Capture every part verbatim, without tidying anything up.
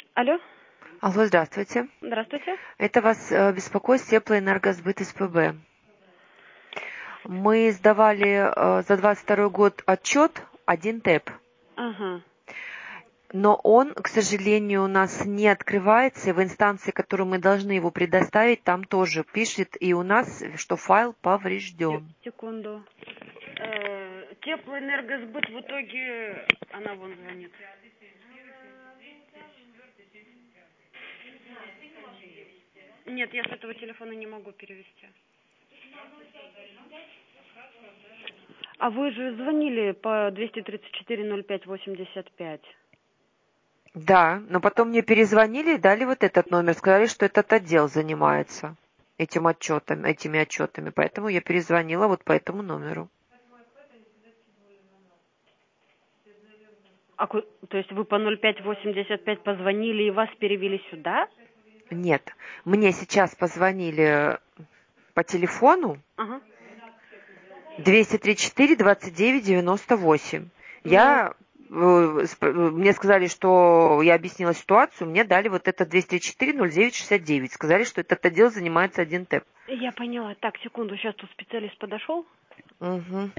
Алло. Алло, здравствуйте. Здравствуйте. Это вас э, беспокоит Теплоэнергосбыт СПБ. Мы сдавали э, за двадцать второй год отчет один ТЭП, Ага. но он, к сожалению, у нас не открывается, и в инстанции, которую мы должны его предоставить, там тоже пишет и у нас, что файл Се- поврежден. Секунду. Э, Теплоэнергосбыт в итоге... Она вон звонит. Нет, я с этого телефона не могу перевести. А вы же звонили по двести тридцать четыре ноль пять восемьдесят пять. Да, но потом мне перезвонили и дали вот этот номер, сказали, что этот отдел занимается этим отчетом, этими отчетами, поэтому я перезвонила вот по этому номеру. А, ку- то есть вы по ноль пять восемьдесят пять позвонили и вас перевели сюда? Нет, мне сейчас позвонили по телефону Ага. двести тридцать четыре двадцать девять девяносто восемь. Ну, Я, э, сп- э, мне сказали, что я объяснила ситуацию, мне дали вот это двести тридцать четыре ноль девять шестьдесят девять. Сказали, что этот отдел занимается один ТЭП. я поняла. Так, секунду, сейчас тут специалист подошел. Угу.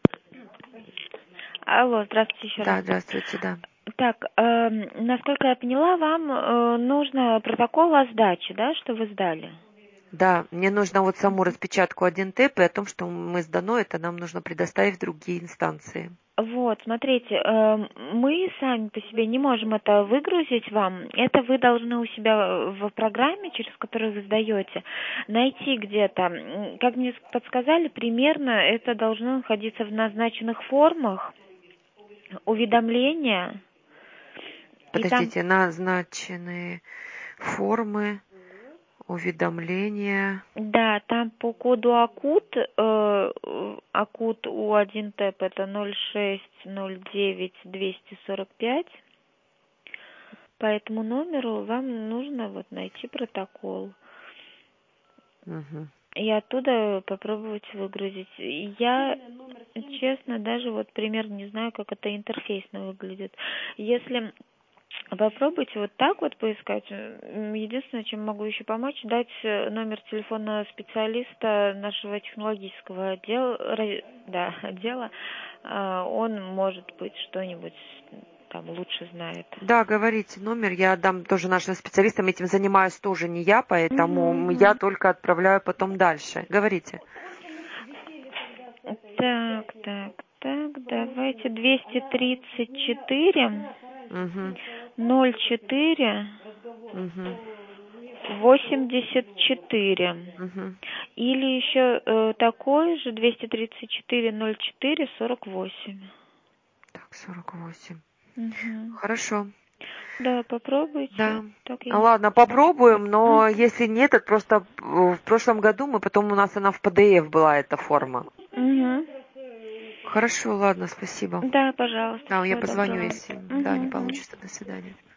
Алло, здравствуйте еще раз. Да, здравствуйте, да. Так, э, насколько я поняла, вам э, нужно протокол о сдаче, да, что вы сдали? Да, мне нужно вот саму распечатку один ТЭП, и о том, что мы сдано, это нам нужно предоставить в другие инстанции. Вот, смотрите, э, мы сами по себе не можем это выгрузить вам. Это вы должны у себя в программе, через которую вы сдаете, найти где-то. М, Как мне подсказали, примерно это должно находиться в назначенных формах, уведомления. И там, Подождите, назначенные формы, уведомления. да, там по коду АКУТ, э, АКУТ У один ТЭП это ноль шесть ноль девять двести сорок пять. По этому номеру вам нужно вот найти протокол Угу. и оттуда попробовать выгрузить. Я, честно, даже вот примерно не знаю, как это интерфейсно выглядит. Если попробуйте вот так вот поискать. М, Единственное, чем могу еще помочь, дать э, номер телефона специалиста нашего технологического отдела, ра- да, отдела. А, Он, может быть, что-нибудь там лучше знает. Да, говорите номер, я отдам тоже нашим специалистам, этим занимаюсь тоже не я, поэтому Мгм. я только отправляю потом дальше. Говорите. Так, так, так, давайте двести тридцать четыре Угу, ноль четыре угу, восемьдесят четыре. угу. Или еще э, такой же двести тридцать четыре ноль четыре сорок восемь. Так, сорок восемь. Угу. Хорошо. Да, попробуйте. Да. Так я не Ладно, знаю. попробуем, но Мгм. если нет, это просто в прошлом году мы потом у нас она в пэ дэ эф была эта форма. Мгм. Хорошо, ладно, спасибо. Да, пожалуйста, Да, я всего позвоню, доброго. если да, не Угу. получится. До свидания.